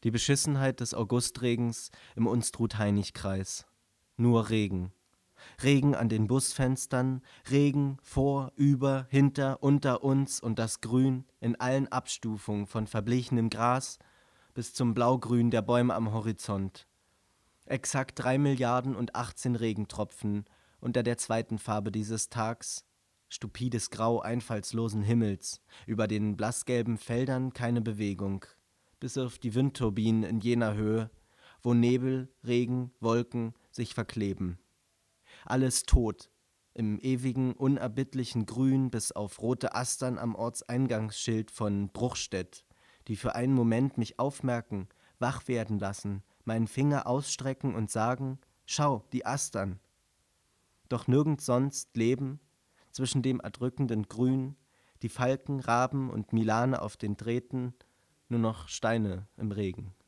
Die Beschissenheit des Augustregens im Unstrut-Hainich-Kreis. Nur Regen. Regen an den Busfenstern, Regen vor, über, hinter, unter uns und das Grün in allen Abstufungen von verblichenem Gras bis zum Blaugrün der Bäume am Horizont. Exakt 3.018.000.000 Regentropfen unter der zweiten Farbe dieses Tags, stupides Grau einfallslosen Himmels, über den blassgelben Feldern keine Bewegung, bis auf die Windturbinen in jener Höhe, wo Nebel, Regen, Wolken sich verkleben. Alles tot, im ewigen, unerbittlichen Grün bis auf rote Astern am Ortseingangsschild von Bruchstedt, die für einen Moment mich aufmerken, wach werden lassen, meinen Finger ausstrecken und sagen, schau, die Astern. Doch nirgends sonst leben, zwischen dem erdrückenden Grün, die Falken, Raben und Milane auf den Drähten, nur noch Steine im Regen.